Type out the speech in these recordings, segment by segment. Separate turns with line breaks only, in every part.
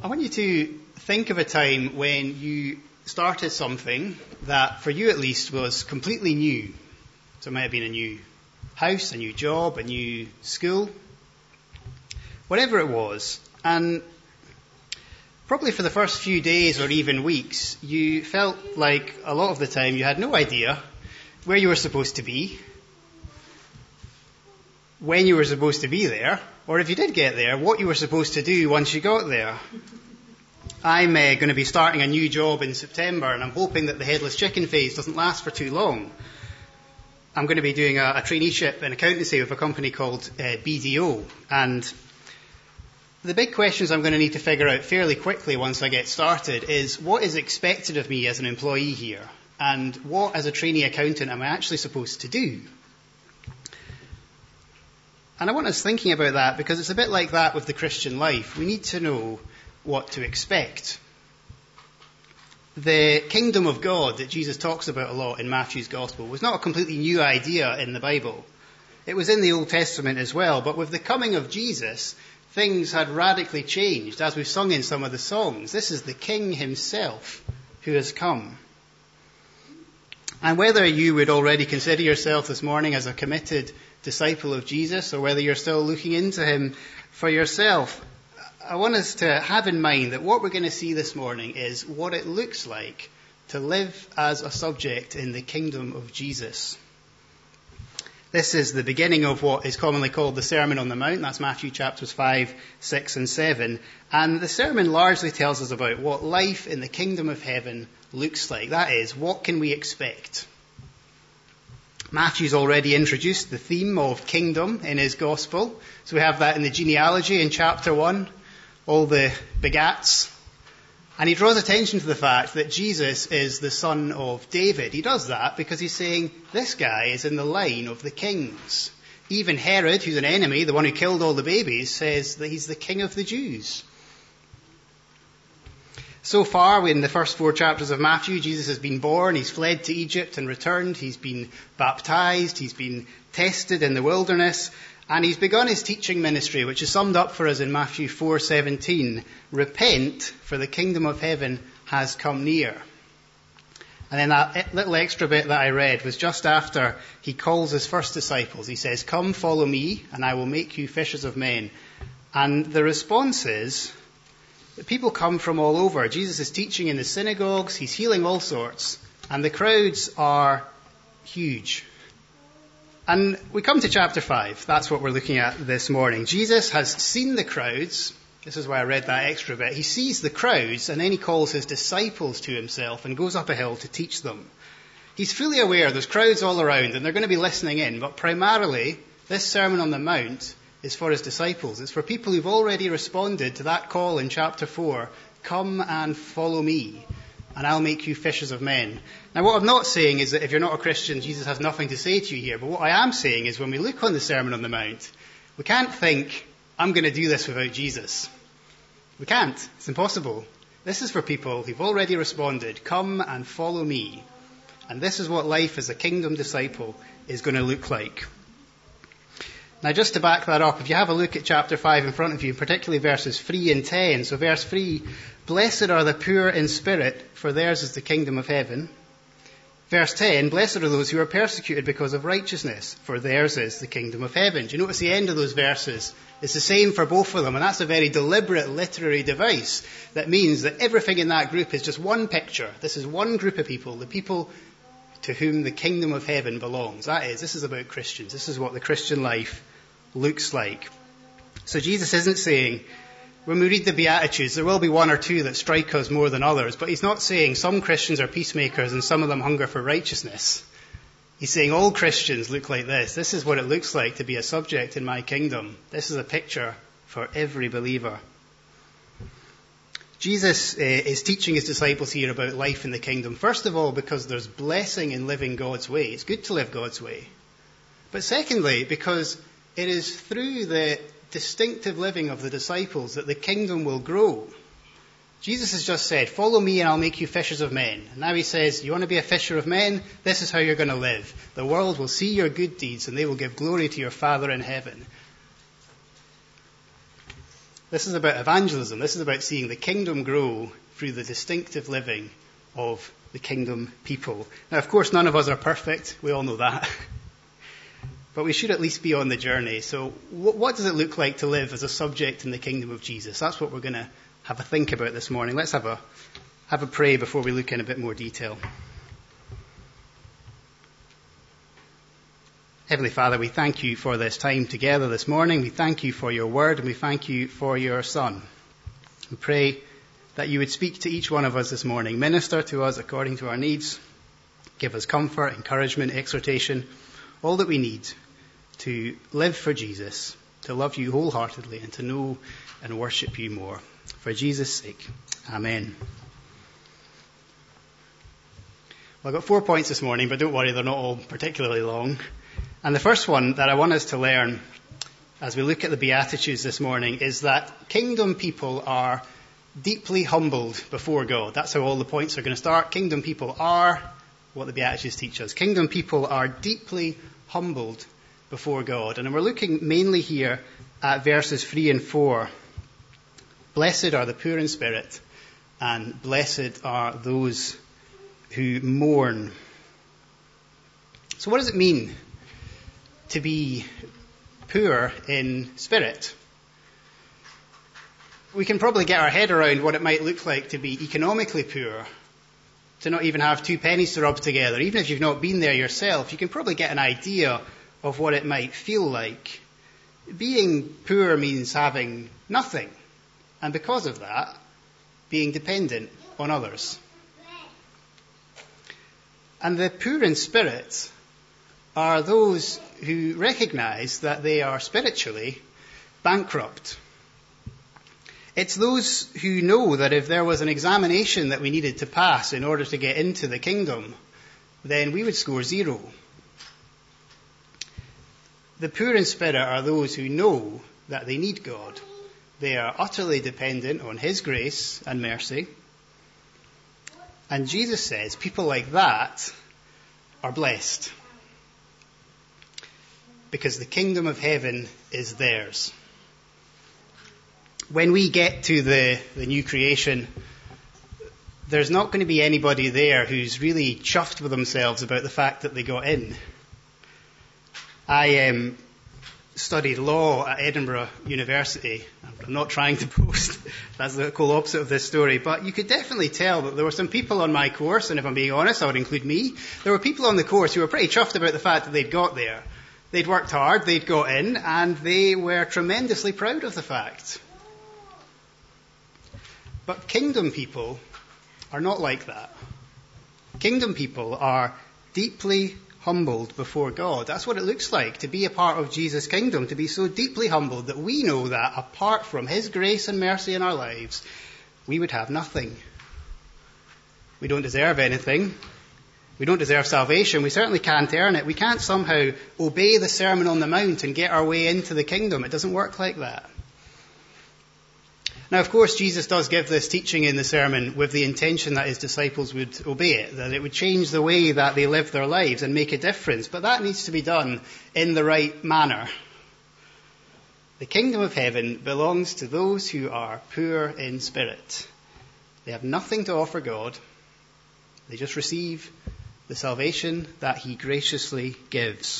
I want you to think of a time when you started something that, for you at least, was completely new. So it might have been a new house, a new job, a new school, whatever it was. And probably for the first few days or even weeks, you felt like a lot of the time you had no idea where you were supposed to be, when you were supposed to be there, or if you did get there, what you were supposed to do once you got there. I'm going to be starting a new job in September, and I'm hoping that the headless chicken phase doesn't last for too long. I'm going to be doing a traineeship in accountancy with a company called BDO, and the big questions I'm going to need to figure out fairly quickly once I get started is what is expected of me as an employee here, and what as a trainee accountant am I actually supposed to do? And I want us thinking about that because it's a bit like that with the Christian life. We need to know what to expect. The kingdom of God that Jesus talks about a lot in Matthew's Gospel was not a completely new idea in the Bible. It was in the Old Testament as well, but with the coming of Jesus, things had radically changed, as we've sung in some of the songs. This is the King himself who has come. And whether you would already consider yourself this morning as a committed disciple of Jesus, or whether you're still looking into him for yourself, I want us to have in mind that what we're going to see this morning is what it looks like to live as a subject in the kingdom of Jesus. This is the beginning of what is commonly called the Sermon on the Mount. That's Matthew chapters 5, 6 and 7. And the sermon largely tells us about what life in the kingdom of heaven looks like. That is, what can we expect? Matthew's already introduced the theme of kingdom in his gospel. So we have that in the genealogy in chapter 1, all the begats. And he draws attention to the fact that Jesus is the son of David. He does that because he's saying this guy is in the line of the kings. Even Herod, who's an enemy, the one who killed all the babies, says that he's the king of the Jews. So far, in the first 4 chapters of Matthew, Jesus has been born, he's fled to Egypt and returned, he's been baptized, he's been tested in the wilderness, and he's begun his teaching ministry, which is summed up for us in Matthew 4:17. Repent, for the kingdom of heaven has come near. And then that little extra bit that I read was just after he calls his first disciples. He says, "Come, follow me, and I will make you fishers of men." And the response is that people come from all over. Jesus is teaching in the synagogues, he's healing all sorts, and the crowds are huge. And we come to chapter 5. That's what we're looking at this morning. Jesus has seen the crowds. This is why I read that extra bit. He sees the crowds, and then he calls his disciples to himself and goes up a hill to teach them. He's fully aware there's crowds all around, and they're going to be listening in, but primarily, this Sermon on the Mount is for his disciples. It's for people who've already responded to that call in chapter 4, "Come and follow me, and I'll make you fishers of men." Now, what I'm not saying is that if you're not a Christian, Jesus has nothing to say to you here. But what I am saying is when we look on the Sermon on the Mount, we can't think, I'm going to do this without Jesus. We can't. It's impossible. This is for people who've already responded, "Come and follow me." And this is what life as a kingdom disciple is going to look like. Now, just to back that up, if you have a look at chapter 5 in front of you, particularly verses 3 and 10. So verse 3, "Blessed are the poor in spirit, for theirs is the kingdom of heaven." Verse 10, "Blessed are those who are persecuted because of righteousness, for theirs is the kingdom of heaven." Do you notice the end of those verses? It's the same for both of them, and that's a very deliberate literary device that means that everything in that group is just one picture. This is one group of people, the people to whom the kingdom of heaven belongs. That is, this is about Christians. This is what the Christian life looks like. So Jesus isn't saying, when we read the Beatitudes, there will be one or two that strike us more than others, but he's not saying some Christians are peacemakers and some of them hunger for righteousness. He's saying all Christians look like this. This is what it looks like to be a subject in my kingdom. This is a picture for every believer. Jesus is teaching his disciples here about life in the kingdom. First of all, because there's blessing in living God's way. It's good to live God's way. But secondly, because it is through the distinctive living of the disciples that the kingdom will grow. Jesus has just said, "Follow me and I'll make you fishers of men." And now he says, you want to be a fisher of men? This is how you're going to live. The world will see your good deeds and they will give glory to your Father in heaven. This is about evangelism. This is about seeing the kingdom grow through the distinctive living of the kingdom people. Now, of course, none of us are perfect. We all know that. But we should at least be on the journey. So what does it look like to live as a subject in the kingdom of Jesus? That's what we're going to have a think about this morning. Let's have a pray before we look in a bit more detail. Heavenly Father, we thank you for this time together this morning. We thank you for your word, and we thank you for your Son. We pray that you would speak to each one of us this morning, minister to us according to our needs, give us comfort, encouragement, exhortation, all that we need to live for Jesus, to love you wholeheartedly, and to know and worship you more. For Jesus' sake, amen. Well, I've got 4 points this morning, but don't worry, they're not all particularly long. And the first one that I want us to learn as we look at the Beatitudes this morning is that kingdom people are deeply humbled before God. That's how all the points are going to start. Kingdom people are what the Beatitudes teach us. Kingdom people are deeply humbled before God. And we're looking mainly here at verses 3 and 4. Blessed are the poor in spirit, and blessed are those who mourn. So what does it mean to be poor in spirit? We can probably get our head around what it might look like to be economically poor, to not even have 2 pennies to rub together. Even if you've not been there yourself, you can probably get an idea of what it might feel like. Being poor means having nothing, and because of that, being dependent on others. And the poor in spirit are those who recognize that they are spiritually bankrupt. It's those who know that if there was an examination that we needed to pass in order to get into the kingdom, then we would score 0. The poor in spirit are those who know that they need God. They are utterly dependent on His grace and mercy. And Jesus says people like that are blessed, because the kingdom of heaven is theirs. When we get to the new creation, there's not going to be anybody there who's really chuffed with themselves about the fact that they got in. I studied law at Edinburgh University. I'm not trying to boast. That's the whole opposite of this story. But you could definitely tell that there were some people on my course, and if I'm being honest, I would include me. There were people on the course who were pretty chuffed about the fact that they'd got there. They'd worked hard, they'd got in, and they were tremendously proud of the fact. But kingdom people are not like that. Kingdom people are deeply humbled before God. That's what it looks like to be a part of Jesus' kingdom, to be so deeply humbled that we know that apart from His grace and mercy in our lives, we would have nothing. We don't deserve anything. We don't deserve salvation. We certainly can't earn it. We can't somehow obey the Sermon on the Mount and get our way into the kingdom. It doesn't work like that. Now, of course, Jesus does give this teaching in the sermon with the intention that His disciples would obey it, that it would change the way that they live their lives and make a difference. But that needs to be done in the right manner. The kingdom of heaven belongs to those who are poor in spirit. They have nothing to offer God. They just receive the salvation that He graciously gives.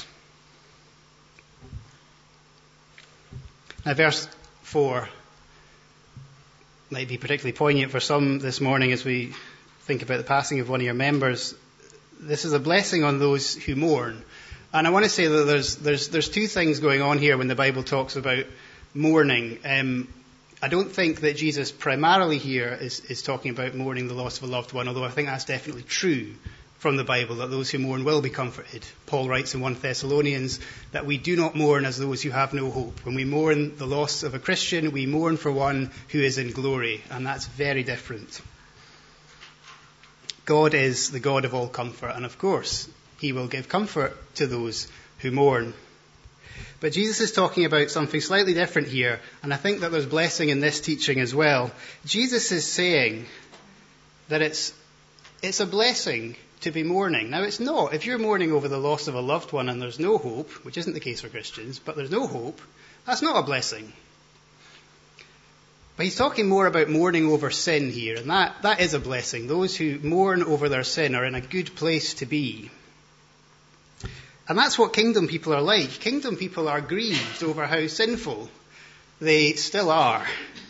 Now, verse 4 might be particularly poignant for some this morning as we think about the passing of one of your members. This is a blessing on those who mourn. And I want to say that there's 2 things going on here when the Bible talks about mourning. I don't think that Jesus primarily here is talking about mourning the loss of a loved one, although I think that's definitely true from the Bible, that those who mourn will be comforted. Paul writes in 1 Thessalonians that we do not mourn as those who have no hope. When we mourn the loss of a Christian, we mourn for one who is in glory, and that's very different. God is the God of all comfort, and of course, He will give comfort to those who mourn. But Jesus is talking about something slightly different here, and I think that there's blessing in this teaching as well. Jesus is saying that it's a blessing to be mourning. Now, it's not. If you're mourning over the loss of a loved one and there's no hope, which isn't the case for Christians, but there's no hope, that's not a blessing. But he's talking more about mourning over sin here, and that is a blessing. Those who mourn over their sin are in a good place to be. And that's what kingdom people are like. Kingdom people are grieved over how sinful they still are,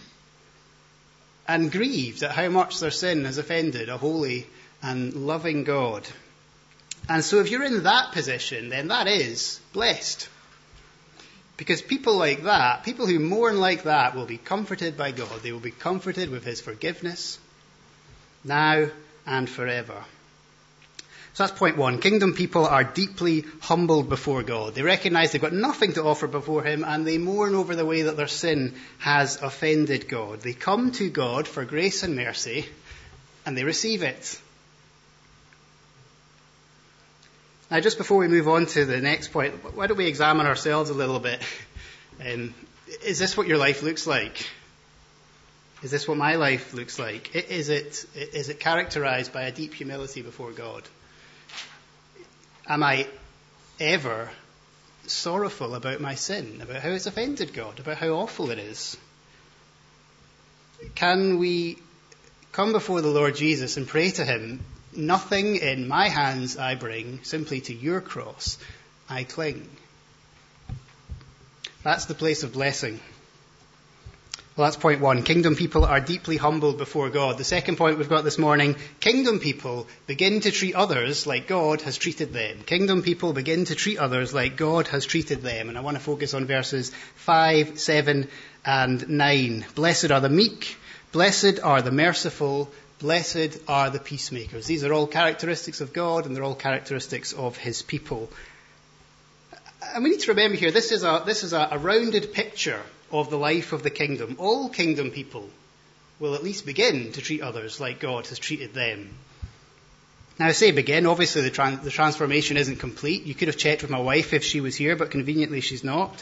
and grieved at how much their sin has offended a holy and loving God. And so if you're in that position, then that is blessed. Because people like that, people who mourn like that, will be comforted by God. They will be comforted with his forgiveness now and forever. So that's point one. Kingdom people are deeply humbled before God. They recognize they've got nothing to offer before him, and they mourn over the way that their sin has offended God. They come to God for grace and mercy, and they receive it. Now, just before we move on to the next point, why don't we examine ourselves a little bit? Is this what your life looks like? Is this what my life looks like? Is it characterized by a deep humility before God? Am I ever sorrowful about my sin, about how it's offended God, about how awful it is? Can we come before the Lord Jesus and pray to him, nothing in my hands I bring, simply to your cross I cling? That's the place of blessing. Well, that's point one. Kingdom people are deeply humbled before God. The second point we've got this morning, kingdom people begin to treat others like God has treated them. Kingdom people begin to treat others like God has treated them. And I want to focus on verses 5, 7 and 9. Blessed are the meek, blessed are the merciful, blessed are the peacemakers. These are all characteristics of God, and they're all characteristics of his people. And we need to remember here, this is a rounded picture of the life of the kingdom. All kingdom people will at least begin to treat others like God has treated them. Now, I say begin. Obviously, the transformation isn't complete. You could have checked with my wife if she was here, but conveniently she's not.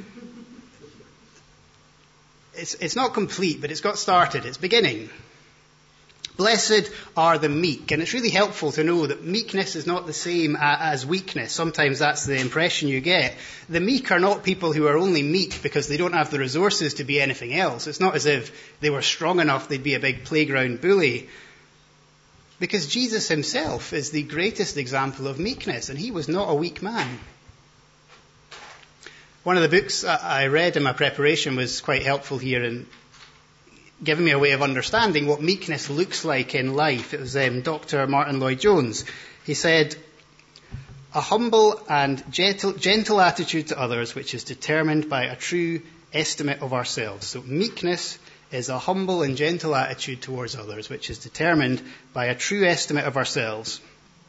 It's not complete, but it's got started. It's beginning. Blessed are the meek. And it's really helpful to know that meekness is not the same as weakness. Sometimes that's the impression you get. The meek are not people who are only meek because they don't have the resources to be anything else. It's not as if they were strong enough they'd be a big playground bully. Because Jesus himself is the greatest example of meekness, and he was not a weak man. One of the books I read in my preparation was quite helpful here in giving me a way of understanding what meekness looks like in life. It was Dr. Martin Lloyd-Jones. He said, a humble and gentle attitude to others which is determined by a true estimate of ourselves. So meekness is a humble and gentle attitude towards others which is determined by a true estimate of ourselves.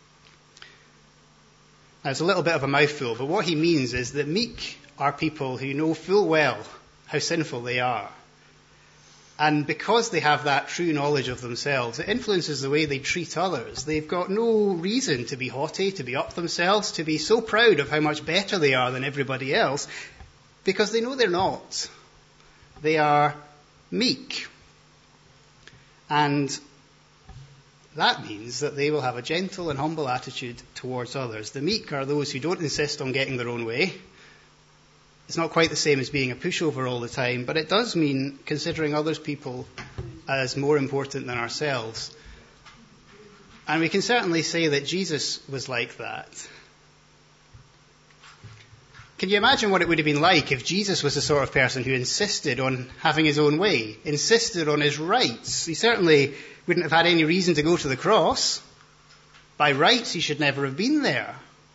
Now, it's a little bit of a mouthful, but what he means is that meek are people who know full well how sinful they are. And because they have that true knowledge of themselves, it influences the way they treat others. They've got no reason to be haughty, to be up themselves, to be so proud of how much better they are than everybody else, because they know they're not. They are meek. And that means that they will have a gentle and humble attitude towards others. The meek are those who don't insist on getting their own way. It's not quite the same as being a pushover all the time, but it does mean considering others people as more important than ourselves. And we can certainly say that Jesus was like that. Can you imagine what it would have been like if Jesus was the sort of person who insisted on having his own way, insisted on his rights? He certainly wouldn't have had any reason to go to the cross. By rights, he should never have been there.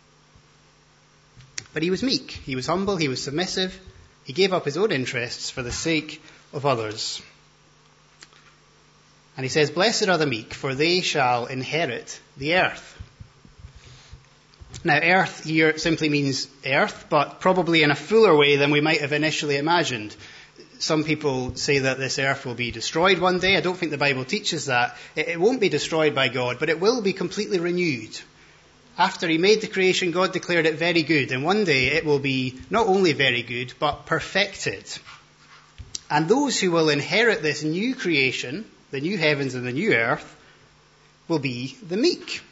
But he was meek, he was humble, he was submissive. He gave up his own interests for the sake of others. And he says, blessed are the meek, for they shall inherit the earth. Now, earth here simply means earth, but probably in a fuller way than we might have initially imagined. Some people say that this earth will be destroyed one day. I don't think the Bible teaches that. It won't be destroyed by God, but it will be completely renewed. After he made the creation, God declared it very good. And one day it will be not only very good, but perfected. And those who will inherit this new creation, the new heavens and the new earth, will be the meek.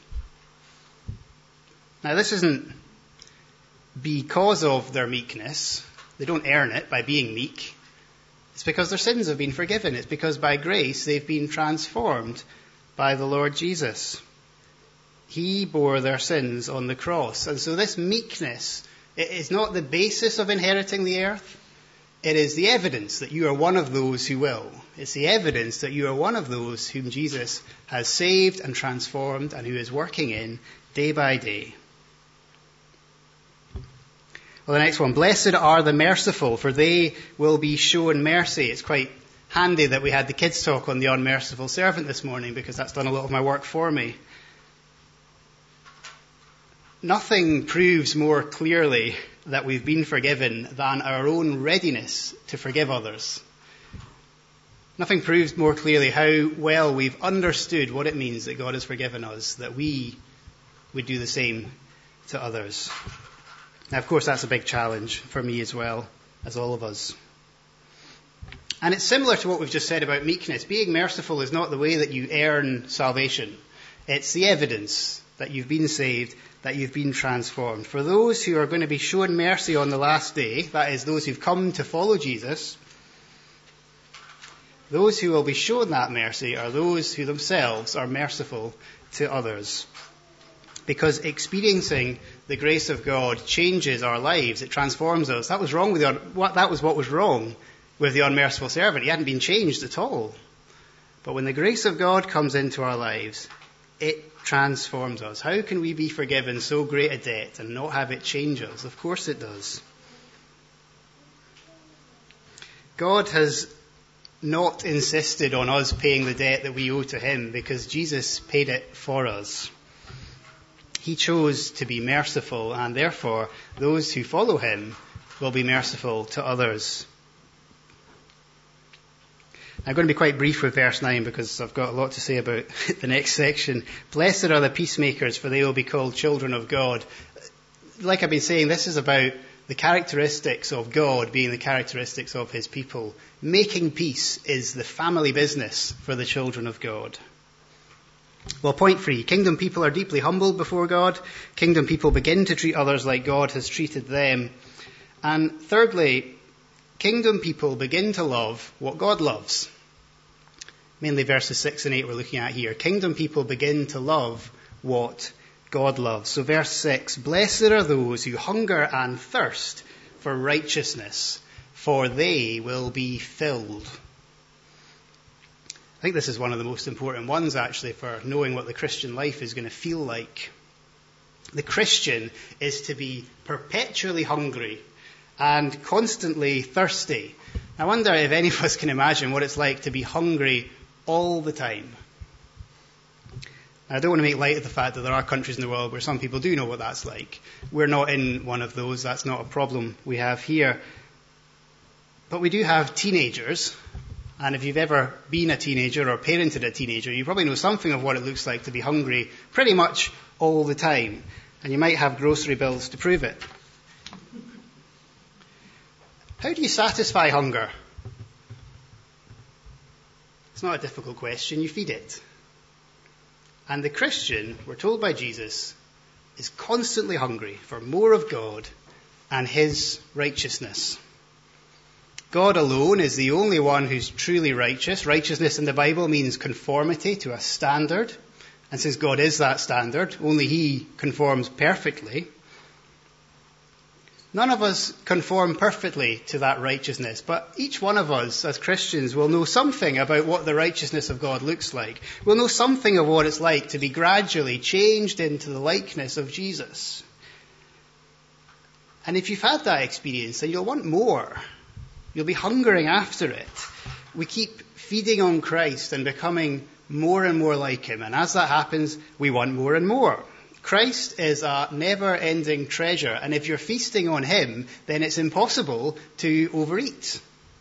Now, this isn't because of their meekness. They don't earn it by being meek. It's because their sins have been forgiven. It's because by grace they've been transformed by the Lord Jesus. He bore their sins on the cross. And so this meekness, it is not the basis of inheriting the earth. It is the evidence that you are one of those who will. It's the evidence that you are one of those whom Jesus has saved and transformed and who is working in day by day. Well, the next one. Blessed are the merciful, for they will be shown mercy. It's quite handy that we had the kids talk on the unmerciful servant this morning, because that's done a lot of my work for me. Nothing proves more clearly that we've been forgiven than our own readiness to forgive others. Nothing proves more clearly how well we've understood what it means that God has forgiven us, that we would do the same to others. Now, of course, that's a big challenge for me as well, as all of us. And it's similar to what we've just said about meekness. Being merciful is not the way that you earn salvation. It's the evidence that you've been saved, that you've been transformed. For those who are going to be shown mercy on the last day, that is, those who've come to follow Jesus, those who will be shown that mercy are those who themselves are merciful to others. Because experiencing the grace of God changes our lives. It transforms us. That was what was wrong with the unmerciful servant. He hadn't been changed at all. But when the grace of God comes into our lives, it transforms us. How can we be forgiven so great a debt and not have it change us? Of course it does. God has not insisted on us paying the debt that we owe to him, because Jesus paid it for us. He chose to be merciful, and therefore those who follow him will be merciful to others. I'm going to be quite brief with verse 9 because I've got a lot to say about the next section. Blessed are the peacemakers, for they will be called children of God. Like I've been saying, this is about the characteristics of God being the characteristics of his people. Making peace is the family business for the children of God. Well, point 3. Kingdom people are deeply humbled before God. Kingdom people begin to treat others like God has treated them. And thirdly, kingdom people begin to love what God loves. Mainly verses 6 and 8 we're looking at here. Kingdom people begin to love what God loves. So verse 6, blessed are those who hunger and thirst for righteousness, for they will be filled. I think this is one of the most important ones, actually, for knowing what the Christian life is going to feel like. The Christian is to be perpetually hungry and constantly thirsty. I wonder if any of us can imagine what it's like to be hungry all the time. I don't want to make light of the fact that there are countries in the world where some people do know what that's like. We're not in one of those. That's not a problem we have here. But we do have teenagers. And if you've ever been a teenager or parented a teenager, you probably know something of what it looks like to be hungry pretty much all the time. And you might have grocery bills to prove it. How do you satisfy hunger? It's not a difficult question. You feed it. And the Christian, we're told by Jesus, is constantly hungry for more of God and his righteousness. God alone is the only one who's truly righteous. Righteousness in the Bible means conformity to a standard. And since God is that standard, only he conforms perfectly. None of us conform perfectly to that righteousness, but each one of us as Christians will know something about what the righteousness of God looks like. We'll know something of what it's like to be gradually changed into the likeness of Jesus. And if you've had that experience, then you'll want more. You'll be hungering after it. We keep feeding on Christ and becoming more and more like him. And as that happens, we want more and more. Christ is a never-ending treasure. And if you're feasting on him, then it's impossible to overeat.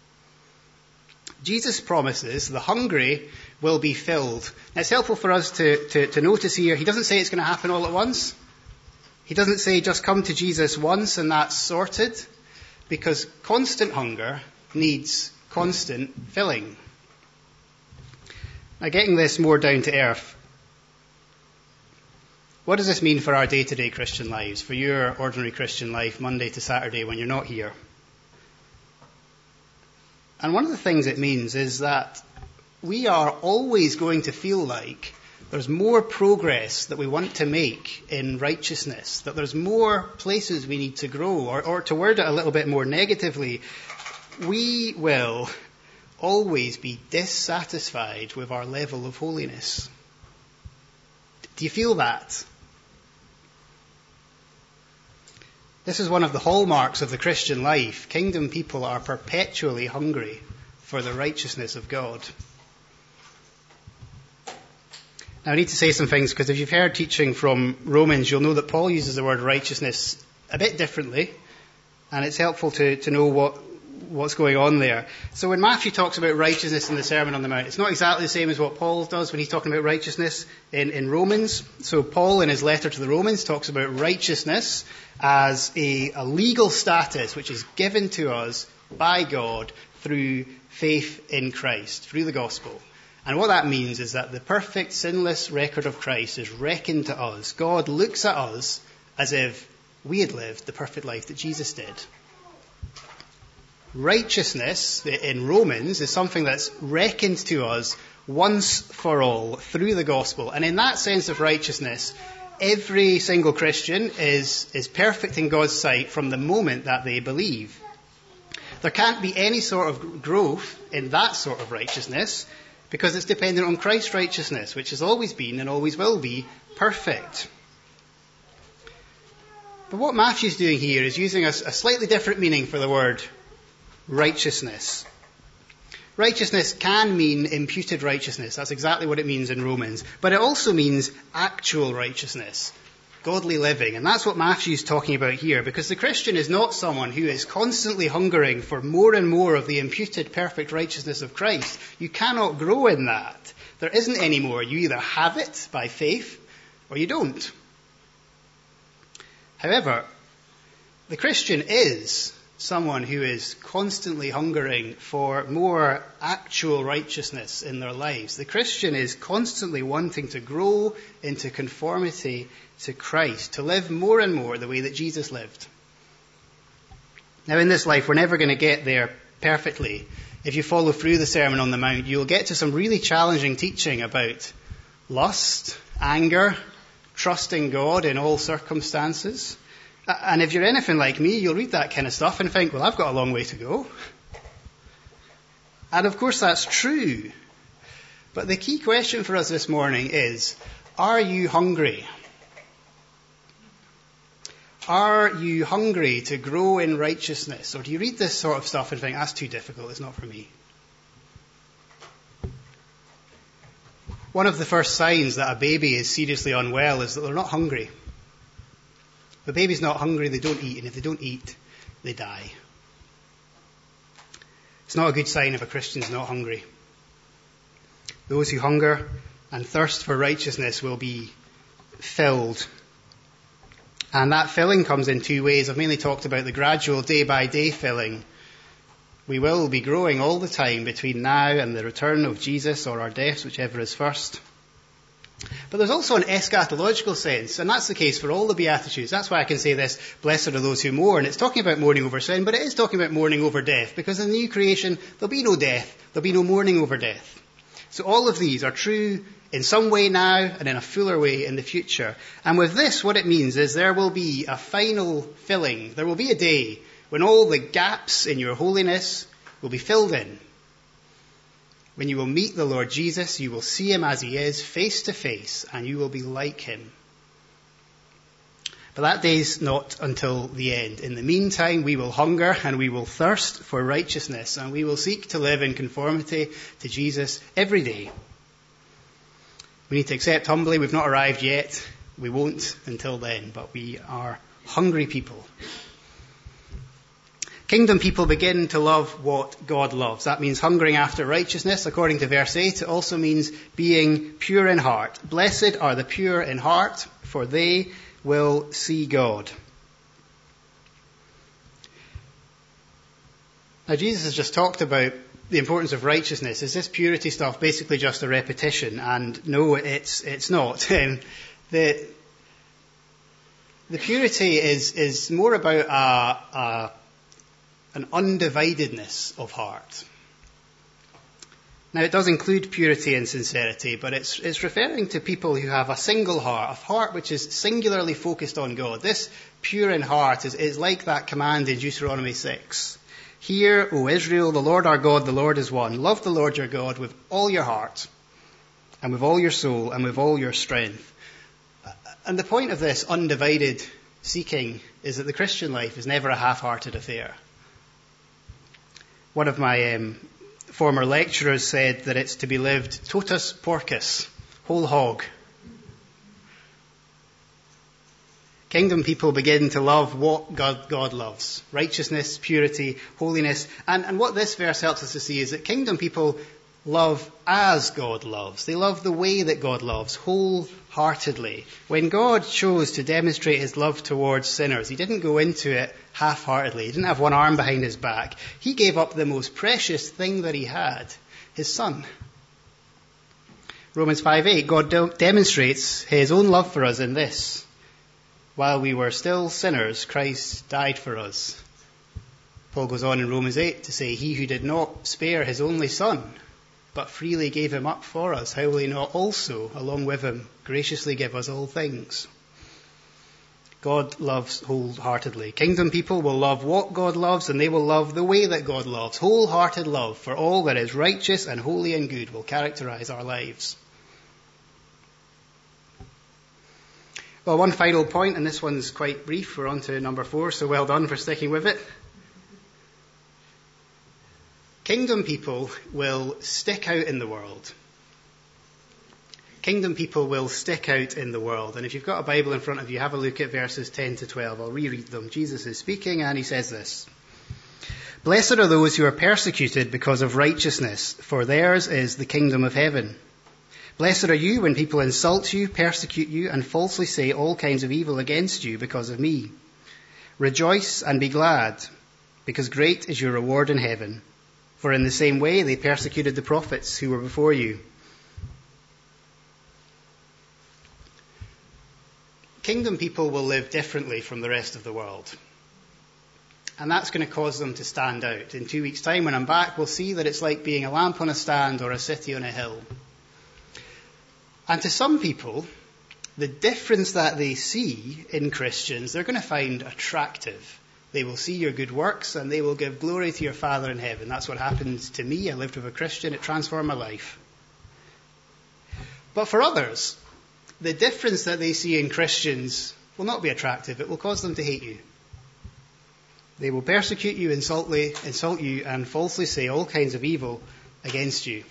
Jesus promises the hungry will be filled. Now, it's helpful for us to notice here, he doesn't say it's going to happen all at once. He doesn't say just come to Jesus once and that's sorted. Because constant hunger needs constant filling. Now, getting this more down to earth, what does this mean for our day-to-day Christian lives, for your ordinary Christian life, Monday to Saturday when you're not here? And one of the things it means is that we are always going to feel like there's more progress that we want to make in righteousness, that there's more places we need to grow, or to word it a little bit more negatively, we will always be dissatisfied with our level of holiness. Do you feel that? This is one of the hallmarks of the Christian life. Kingdom people are perpetually hungry for the righteousness of God. Now I need to say some things, because if you've heard teaching from Romans, you'll know that Paul uses the word righteousness a bit differently, and it's helpful to know what's going on there. So when Matthew talks about righteousness in the Sermon on the Mount, it's not exactly the same as what Paul does when he's talking about righteousness in Romans. So Paul, in his letter to the Romans, talks about righteousness as a legal status which is given to us by God through faith in Christ, through the gospel. And what that means is that the perfect, sinless record of Christ is reckoned to us. God looks at us as if we had lived the perfect life that Jesus did. Righteousness in Romans is something that's reckoned to us once for all through the gospel. And in that sense of righteousness, every single Christian is perfect in God's sight from the moment that they believe. There can't be any sort of growth in that sort of righteousness, because it's dependent on Christ's righteousness, which has always been and always will be perfect. But what Matthew's doing here is using a slightly different meaning for the word righteousness. Righteousness can mean imputed righteousness. That's exactly what it means in Romans. But it also means actual righteousness, godly living. And that's what Matthew's talking about here, because the Christian is not someone who is constantly hungering for more and more of the imputed perfect righteousness of Christ. You cannot grow in that. There isn't any more. You either have it by faith or you don't. However, the Christian is someone who is constantly hungering for more actual righteousness in their lives. The Christian is constantly wanting to grow into conformity to Christ, to live more and more the way that Jesus lived. Now, in this life, we're never going to get there perfectly. If you follow through the Sermon on the Mount, you'll get to some really challenging teaching about lust, anger, trusting God in all circumstances. And if you're anything like me, you'll read that kind of stuff and think, well, I've got a long way to go. And of course that's true. But the key question for us this morning is, are you hungry? Are you hungry to grow in righteousness? Or do you read this sort of stuff and think, that's too difficult, it's not for me? One of the first signs that a baby is seriously unwell is that they're not hungry. If a baby's not hungry, they don't eat, and if they don't eat, they die. It's not a good sign if a Christian's not hungry. Those who hunger and thirst for righteousness will be filled. And that filling comes in two ways. I've mainly talked about the gradual day-by-day filling. We will be growing all the time between now and the return of Jesus, or our deaths, whichever is first. But there's also an eschatological sense, and that's the case for all the Beatitudes. That's why I can say this, blessed are those who mourn. It's talking about mourning over sin, but it is talking about mourning over death, because in the new creation, there'll be no death, there'll be no mourning over death. So all of these are true in some way now, and in a fuller way in the future. And with this, what it means is there will be a final filling. There will be a day when all the gaps in your holiness will be filled in. When you will meet the Lord Jesus, you will see him as he is, face to face, and you will be like him. But that day's not until the end. In the meantime, we will hunger and we will thirst for righteousness, and we will seek to live in conformity to Jesus every day. We need to accept humbly we've not arrived yet. We won't until then, but we are hungry people. Kingdom people begin to love what God loves. That means hungering after righteousness, according to verse 8. It also means being pure in heart. Blessed are the pure in heart, for they will see God. Now, Jesus has just talked about the importance of righteousness. Is this purity stuff basically just a repetition? And no, it's not. The purity is more about an undividedness of heart. Now, it does include purity and sincerity, but it's referring to people who have a single heart, a heart which is singularly focused on God. This pure in heart is like that command in Deuteronomy 6. Hear, O Israel, the Lord our God, the Lord is one. Love the Lord your God with all your heart, and with all your soul, and with all your strength. And the point of this undivided seeking is that the Christian life is never a half-hearted affair. One of my former lecturers said that it's to be lived totus porcus, whole hog. Kingdom people begin to love what God loves. Righteousness, purity, holiness. And what this verse helps us to see is that kingdom people love as God loves. They love the way that God loves, wholeheartedly. When God chose to demonstrate his love towards sinners, he didn't go into it half-heartedly. He didn't have one arm behind his back. He gave up the most precious thing that he had, his son. Romans 5:8, God demonstrates his own love for us in this. While we were still sinners, Christ died for us. Paul goes on in Romans 8 to say, he who did not spare his only son, but freely gave him up for us, how will he not also, along with him, graciously give us all things? God loves wholeheartedly. Kingdom people will love what God loves, and they will love the way that God loves. Wholehearted love for all that is righteous and holy and good will characterize our lives. Well, one final point, and this one's quite brief. We're on to number 4, so well done for sticking with it. Kingdom people will stick out in the world. Kingdom people will stick out in the world. And if you've got a Bible in front of you, have a look at verses 10 to 12. I'll reread them. Jesus is speaking and he says this. Blessed are those who are persecuted because of righteousness, for theirs is the kingdom of heaven. Blessed are you when people insult you, persecute you, and falsely say all kinds of evil against you because of me. Rejoice and be glad, because great is your reward in heaven. For in the same way they persecuted the prophets who were before you. Kingdom people will live differently from the rest of the world. And that's going to cause them to stand out. In 2 weeks' time, when I'm back, we'll see that it's like being a lamp on a stand or a city on a hill. And to some people, the difference that they see in Christians, they're going to find attractive. They will see your good works and they will give glory to your Father in heaven. That's what happened to me. I lived with a Christian. It transformed my life. But for others, the difference that they see in Christians will not be attractive. It will cause them to hate you. They will persecute you, insult you, and falsely say all kinds of evil against you.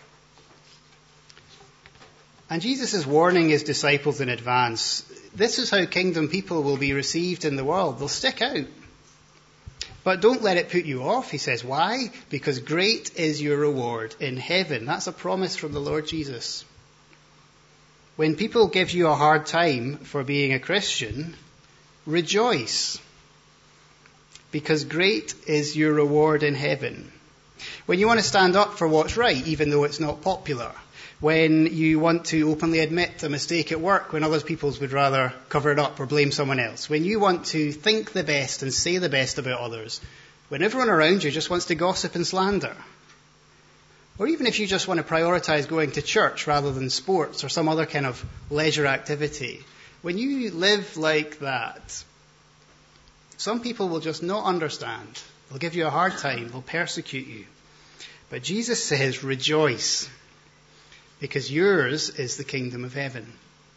And Jesus is warning his disciples in advance. This is how kingdom people will be received in the world. They'll stick out. But don't let it put you off, he says. Why? Because great is your reward in heaven. That's a promise from the Lord Jesus. When people give you a hard time for being a Christian, rejoice. Because great is your reward in heaven. When you want to stand up for what's right, even though it's not popular. When you want to openly admit a mistake at work when other people would rather cover it up or blame someone else. When you want to think the best and say the best about others. When everyone around you just wants to gossip and slander. Or even if you just want to prioritise going to church rather than sports or some other kind of leisure activity. When you live like that, some people will just not understand. They'll give you a hard time. They'll persecute you. But Jesus says, rejoice. Because yours is the kingdom of heaven.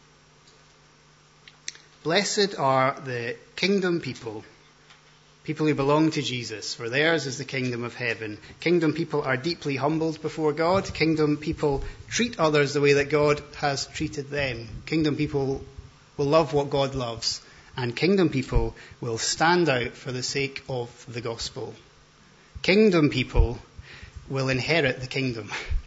Blessed are the kingdom people who belong to Jesus, for theirs is the kingdom of heaven. Kingdom people are deeply humbled before God. Kingdom people treat others the way that God has treated them. Kingdom people will love what God loves. And kingdom people will stand out for the sake of the gospel. Kingdom people will inherit the kingdom.